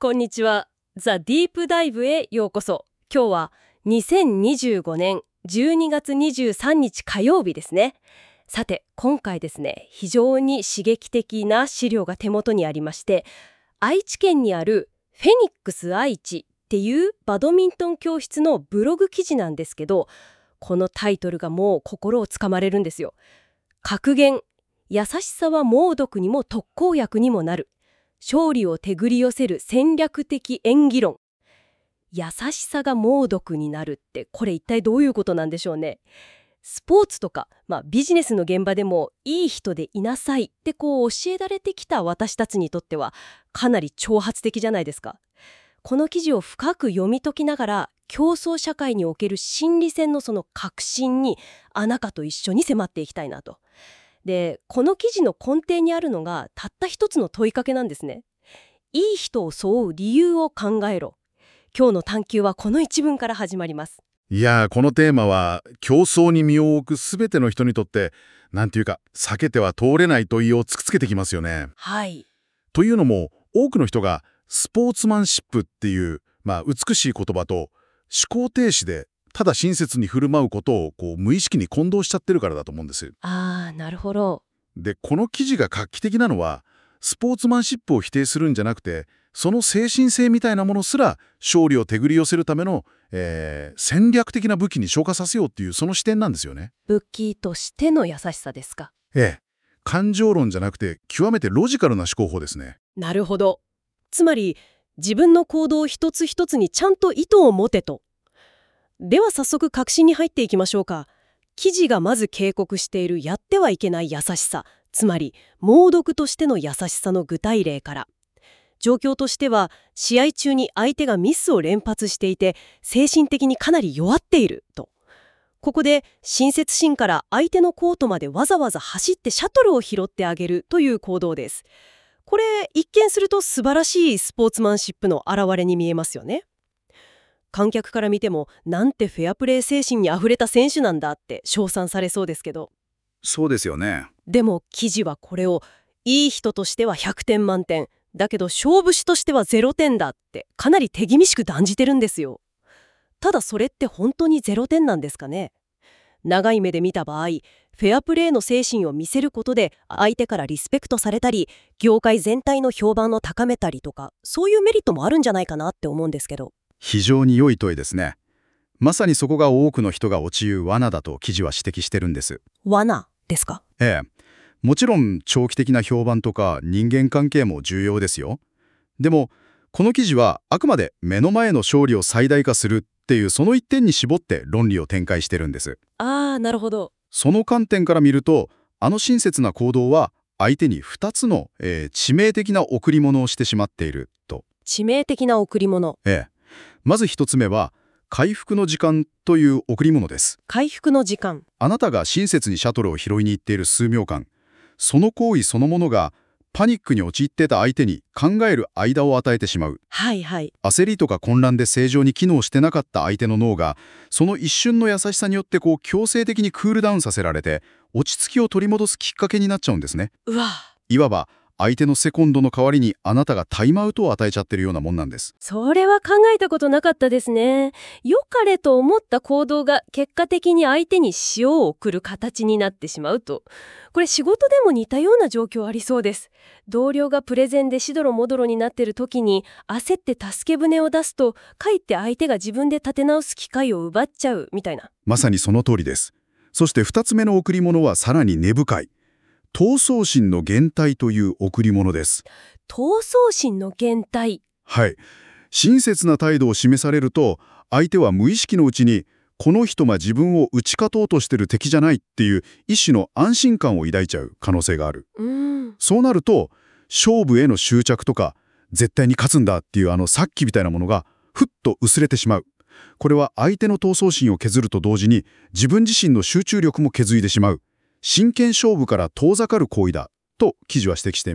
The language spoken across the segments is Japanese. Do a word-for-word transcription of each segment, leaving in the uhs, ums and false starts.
こんにちは。ザ・ディープダイブへようこそ。今日はにせんにじゅうごねんじゅうにがつにじゅうさんにち火曜日ですね。さて、今回ですね、非常に刺激的な資料が手元にありまして、愛知県にあるフェニックス愛知っていうバドミントン教室のブログ記事なんですけど、このタイトルがもう心をつかまれるんですよ。格言、優しさは猛毒にも特効薬にもなる。勝利を手繰り寄せる戦略的演技論。優しさが猛毒になるって、これ一体どういうことなんでしょうね。スポーツとか、まあ、ビジネスの現場でもいい人でいなさいってこう教えられてきた私たちにとってはかなり挑発的じゃないですか。この記事を深く読み解きながら、競争社会における心理戦のその核心にあなたと一緒に迫っていきたいなと。で、この記事の根底にあるのがたった一つの問いかけなんですね。いい人を襲う理由を考えろ。今日の探求はこの一文から始まります。 いやー、このテーマは競争に身を置くすべての人にとってなんていうか避けては通れない問いを突きつけてきますよね。 はい。 というのも多くの人がスポーツマンシップっていう、まあ、美しい言葉と思考停止でただ親切に振る舞うことをこう無意識に混同しちゃってるからだと思うんです。 あー、なるほど。 で、この記事が画期的なのはスポーツマンシップを否定するんじゃなくて、その精神性みたいなものすら勝利を手繰り寄せるための、えー戦略的な武器に昇華させようっていうその視点なんですよね。 武器としての優しさですか。 ええ。感情論じゃなくて極めてロジカルな思考法ですね。 なるほど。つまり自分の行動一つ一つにちゃんと意図を持てと。では早速核心に入っていきましょうか。記事がまず警告しているやってはいけない優しさ、つまり猛毒としての優しさの具体例から。状況としては試合中に相手がミスを連発していて精神的にかなり弱っていると。ここで親切心から相手のコートまでわざわざ走ってシャトルを拾ってあげるという行動です。これ一見すると素晴らしいスポーツマンシップの表れに見えますよね。観客から見てもなんてフェアプレー精神にあふれた選手なんだって称賛されそうですけど、 そうですよね。 でも記事はこれをいい人としてはひゃくてん満点だけど勝負師としてはゼロてんだってかなり手厳しく断じてるんですよ。ただそれって本当にゼロてんなんですかね。長い目で見た場合、フェアプレーの精神を見せることで相手からリスペクトされたり、業界全体の評判を高めたりとか、そういうメリットもあるんじゃないかなって思うんですけど。 非常に良い問いですね。まさにそこが多くの人が陥る罠だと記事は指摘してるんです。 罠ですか？ ええ。もちろん長期的な評判とか人間関係も重要ですよ。でもこの記事はあくまで目の前の勝利を最大化するっていうその一点に絞って論理を展開してるんです。 あー、なるほど。 その観点から見ると、あの親切な行動は相手にふたつの、えー致命的な贈り物をしてしまっていると。 致命的な贈り物。 ええ。まず一つ目は回復の時間という贈り物です。 回復の時間。 あなたが親切にシャトルを拾いに行っている数秒間、その行為そのものがパニックに陥っていた相手に考える間を与えてしまう。 はいはい。 焦りとか混乱で正常に機能してなかった相手の脳が、その一瞬の優しさによってこう強制的にクールダウンさせられて、落ち着きを取り戻すきっかけになっちゃうんですね。 うわ、 いわば相手のセコンドの代わりにあなたがタイムアウトを与えちゃってるようなもんなんです。 それは考えたことなかったですね。良かれと思った行動が結果的に相手に塩を送る形になってしまうと。これ仕事でも似たような状況ありそうです。同僚がプレゼンでしどろもどろになってる時に焦って助け舟を出すと、かえって相手が自分で立て直す機会を奪っちゃうみたいな。 まさにその通りです。そして二つ目の贈り物はさらに根深い。闘争心の減退という贈り物です。 闘争心の減退。 はい。親切な態度を示されると、相手は無意識のうちに、この人が自分を打ち勝とうとしてる敵じゃないっていう一種の安心感を抱いちゃう可能性がある。 うーん。 そうなると、勝負への執着とか、絶対に勝つんだっていうあの殺気みたいなものが、ふっと薄れてしまう。これは相手の闘争心を削ると同時に、自分自身の集中力も削いでしまう。真剣勝負から遠ざかる行為だと記事は指摘しています。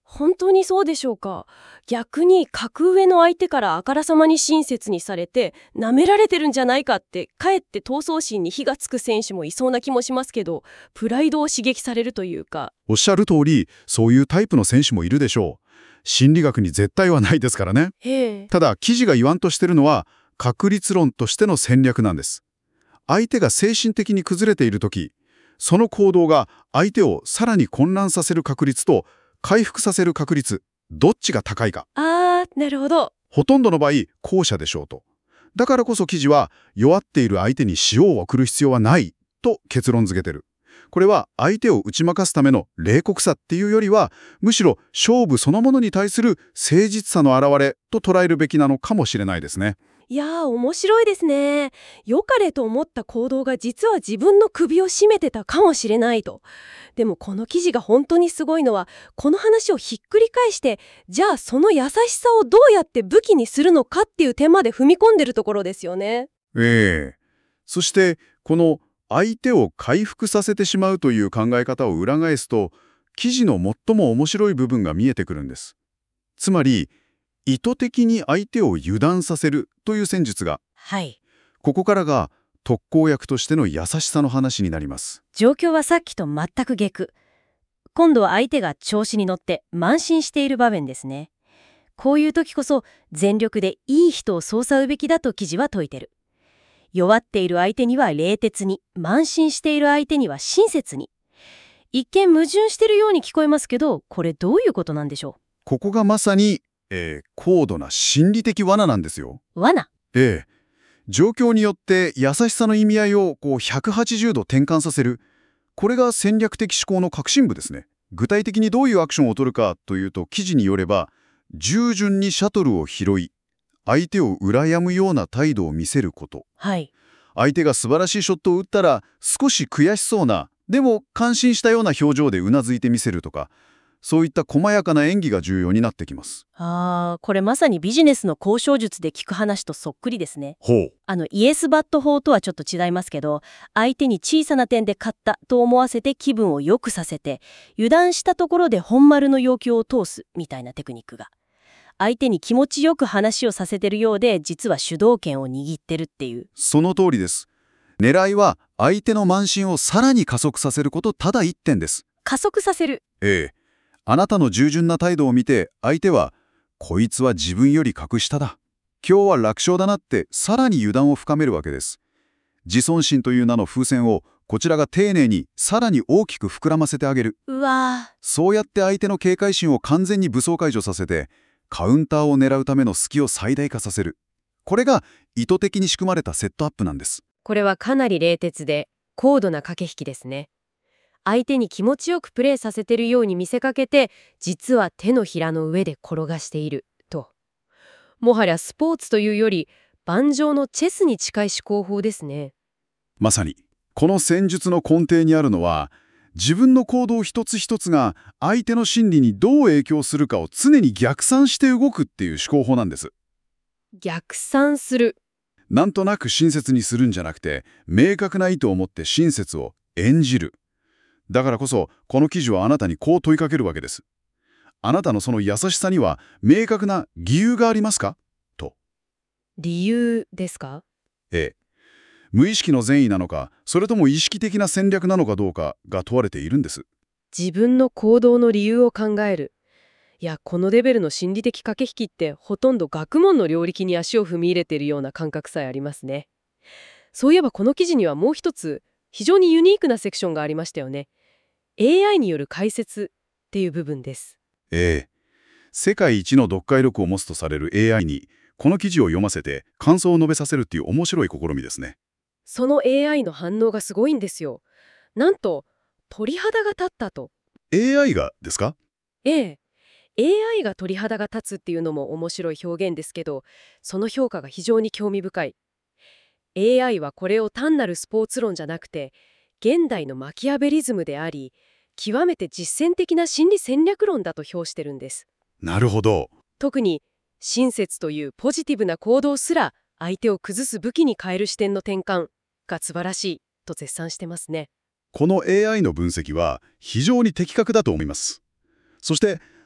本当にそうでしょうか。逆に格上の相手からあからさまに親切にされて舐められてるんじゃないかってかえって闘争心に火がつく選手もいそうな気もしますけど、プライドを刺激されるというか。 おっしゃる通り、そういうタイプの選手もいるでしょう。心理学に絶対はないですからね。 へえ。 ただ、記事が言わんとしてるのは、確率論としての戦略なんです。相手が精神的に崩れているとき、その行動が相手をさらに混乱させる確率と回復させる確率、どっちが高いか。 あー、なるほど。 ほとんどの場合、後者でしょうと。だからこそ記事は、弱っている相手に塩を送る必要はないと結論付けてる。これは相手を打ち負かすための冷酷さっていうよりは、むしろ勝負そのものに対する誠実さの表れと捉えるべきなのかもしれないですね。 いやー、面白いですね。良かれと思った行動が実は自分の首を絞めてたかもしれないと。でもこの記事が本当にすごいのは、この話をひっくり返して、じゃあその優しさをどうやって武器にするのかっていう点まで踏み込んでるところですよね。 ええ。そして、この相手を回復させてしまうという考え方を裏返すと、記事の最も面白い部分が見えてくるんです。つまり、意図的に相手を油断させるという戦術が、 はい。 ここからが特効薬としての優しさの話になります。 状況はさっきと全く逆。今度は相手が調子に乗って慢心している場面ですね。こういう時こそ全力でいい人を操作うべきだと記事は説いてる。弱っている相手には冷徹に、慢心している相手には親切に。一見矛盾してるように聞こえますけど、これどういうことなんでしょここがまさに、えー高度な心理的罠なんですよ。 う。罠。 ええ。状況によって優しさの意味合いをこうひゃくはちじゅうど転換させる。これが戦略的思考の核心部ですね。具体的にどういうアクションを取るかというと、記事によれば、従順にシャトルを拾い、相手を羨むような態度を見せること。 はい。 相手が素晴らしいショットを打ったら、少し悔しそうな、でも感心したような表情でうなずいてみせるとか、そういった細やかな演技が重要になってきます。 あー、これまさにビジネスの交渉術で聞く話とそっくりですね。 ほう。 あのイエスバット法とはちょっと違いますけど、相手に小さな点で勝ったと思わせて気分を良くさせて、油断したところで本丸の要求を通すみたいなテクニックが。相手に気持ちよく話をさせてるようで、実は主導権を握ってるっていう。 その通りです。狙いは相手の慢心をさらに加速させることただ一点です。 加速させる。 ええ。あなたの従順な態度を見て、相手は、こいつは自分より格下だ。今日は楽勝だなってさらに油断を深めるわけです。自尊心という名の風船をこちらが丁寧にさらに大きく膨らませてあげる。 うわー。 そうやって相手の警戒心を完全に武装解除させて、カウンターを狙うための隙を最大化させる。これが意図的に仕組まれたセットアップなんです。 これはかなり冷徹で高度な駆け引きですね。相手に気持ちよくプレーさせてるように見せかけて、実は手のひらの上で転がしていると。もはやスポーツというより盤上のチェスに近い思考法ですね。 まさに、この戦術の根底にあるのは、自分の行動一つ一つが相手の心理にどう影響するかを常に逆算して動くっていう思考法なんです。 逆算する。 なんとなく親切にするんじゃなくて、明確な意図を持って親切を演じる。だからこそ、この記事はあなたにこう問いかけるわけです。あなたのその優しさには明確な理由がありますかと。 理由ですか？ ええ。無意識の善意なのか、それとも意識的な戦略なのかどうかが問われているんです。 自分の行動の理由を考える。いや、このレベルの心理的駆け引きってほとんど学問の領域に足を踏み入れているような感覚さえありますね。そういえばこの記事にはもう一つ非常にユニークなセクションがありましたよね。エーアイ による解説っていう部分です。 ええ。世界一の読解力を持つとされる エーアイ に、この記事を読ませて感想を述べさせるっていう面白い試みですね。 その エーアイ の反応がすごいんですよ。なんと鳥肌が立ったと。 エーアイ がですか？ ええ。エーアイ が鳥肌が立つっていうのも面白い表現ですけど、その評価が非常に興味深い。エーアイ はこれを単なるスポーツ論じゃなくて、現代のマキアベリズムであり、極めて実践的な心理戦略論だと評してるんです。 なるほど。 特に親切というポジティブな行動すら相手を崩す武器に変える視点の転換が素晴らしいと絶賛してますね。 この エーアイ の分析は非常に的確だと思います。そして、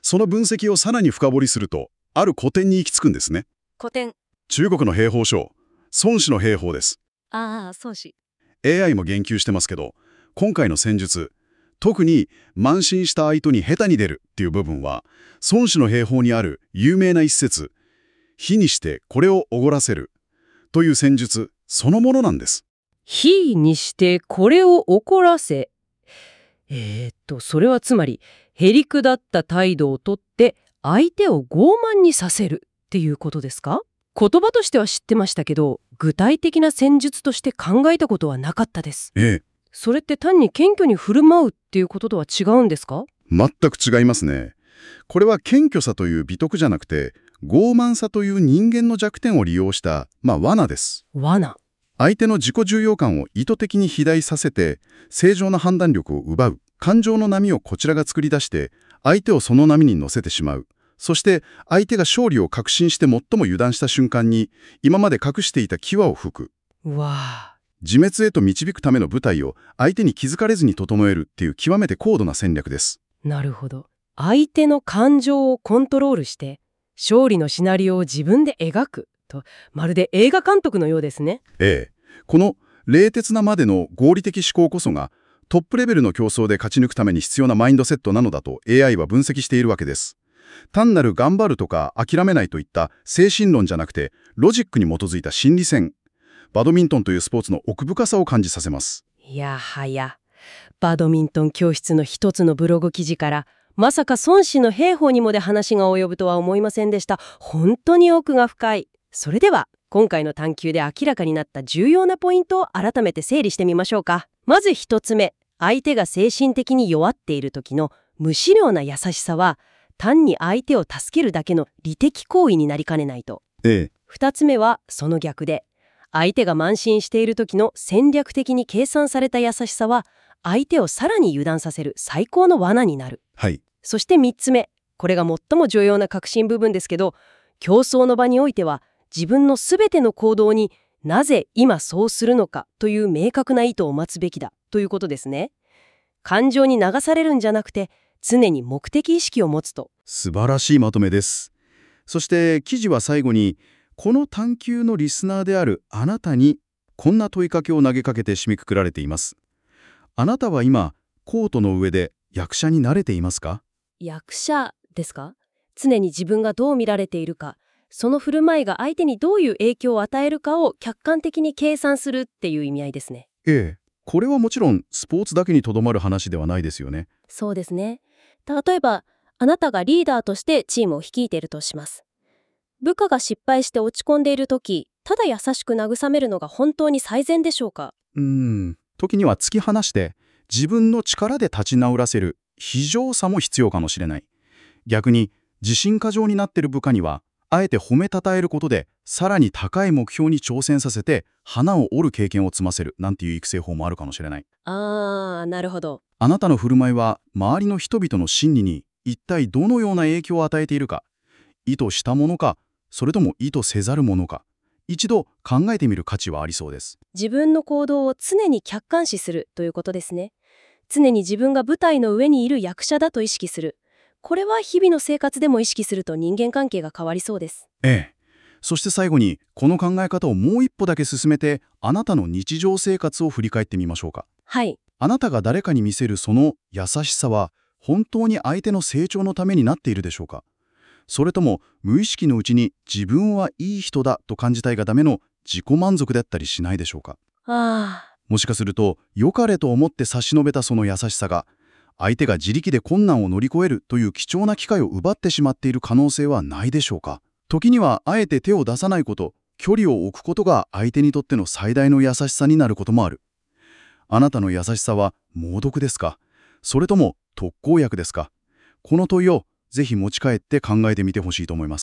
その分析をさらに深掘りすると、ある古典に行き着くんですね。 古典。 中国の兵法書、孫子の兵法です。 ああ、孫子。 エーアイ も言及してますけど、今回の戦術、特に慢心した相手に下手に出るっていう部分は、孫子の兵法にある有名な一節、火にしてこれをおごらせるという戦術そのものなんです。 火にしてこれを怒らせ。えー、っと、それはつまり、へりくだった態度をとって相手を傲慢にさせるっていうことですか？言葉としては知ってましたけど、具体的な戦術として考えたことはなかったです。 ええ。 それって単に謙虚に振る舞うっていうこととは違うんですか？ 全く違いますね。これは謙虚さという美徳じゃなくて、傲慢さという人間の弱点を利用した、まあ、罠です。 罠。 相手の自己重要感を意図的に肥大させて、正常な判断力を奪う。感情の波をこちらが作り出して、相手をその波に乗せてしまう。そして相手が勝利を確信して最も油断した瞬間に、今まで隠していた牙を吹く。 うわあ。 自滅へと導くための舞台を相手に気づかれずに整えるっていう極めて高度な戦略です。 なるほど。相手の感情をコントロールして、勝利のシナリオを自分で描くと、まるで映画監督のようですね。 ええ。この冷徹なまでの合理的思考こそが、トップレベルの競争で勝ち抜くために必要なマインドセットなのだと エーアイ は分析しているわけです。単なる頑張るとか諦めないといった精神論じゃなくて、ロジックに基づいた心理戦。バドミントンというスポーツの奥深さを感じさせます。 いやはや、バドミントン教室の一つのブログ記事から、まさか孫子の兵法にもで話が及ぶとは思いませんでした。本当に奥が深い。それでは、今回の探究で明らかになった重要なポイントを改めて整理してみましょうか。まず一つ目、相手が精神的に弱っている時の無思慮な優しさは、単に相手を助けるだけの利的行為になりかねないと。 ええ。 二つ目はその逆で、相手が慢心している時の戦略的に計算された優しさは、相手をさらに油断させる最高の罠になる。 はい。 そして三つ目、これが最も重要な核心部分ですけど、競争の場においては自分のすべての行動になぜ今そうするのかという明確な意図を待つべきだということですね。感情に流されるんじゃなくて、常に目的意識を持つと。 素晴らしいまとめです。そして記事は最後に、この探究のリスナーであるあなたにこんな問いかけを投げかけて締めくくられています。あなたは今、コートの上で役者に慣れていますか？ 役者ですか？常に自分がどう見られているか、その振る舞いが相手にどういう影響を与えるかを客観的に計算するっていう意味合いですね。 ええ。これはもちろんスポーツだけにとどまる話ではないですよね。 そうですね。例えば、あなたがリーダーとしてチームを率いているとします。部下が失敗して落ち込んでいるとき、ただ優しく慰めるのが本当に最善でしょうか？ うーん。時には突き放して自分の力で立ち直らせる非常さも必要かもしれない。逆に自信過剰になっている部下には、あえて褒めたたえることでさらに高い目標に挑戦させて花を折る経験を積ませるなんていう育成法もあるかもしれない。 あー、なるほど。 あなたの振る舞いは周りの人々の心理に一体どのような影響を与えているか、意図したものか、それとも意図せざるものか、一度考えてみる価値はありそうです。 自分の行動を常に客観視するということですね。常に自分が舞台の上にいる役者だと意識する。これは日々の生活でも意識すると人間関係が変わりそうです。 ええ。そして最後に、この考え方をもう一歩だけ進めて、あなたの日常生活を振り返ってみましょうか。 はい。 あなたが誰かに見せるその優しさは、本当に相手の成長のためになっているでしょうか。それとも無意識のうちに自分はいい人だと感じたいがための自己満足だったりしないでしょうか。 ああ。 もしかすると良かれと思って差し伸べたその優しさが、相手が自力で困難を乗り越えるという貴重な機会を奪ってしまっている可能性はないでしょうか。時にはあえて手を出さないこと、距離を置くことが相手にとっての最大の優しさになることもある。あなたの優しさは猛毒ですか？それとも特効薬ですか？この問いをぜひ持ち帰って考えてみてほしいと思います。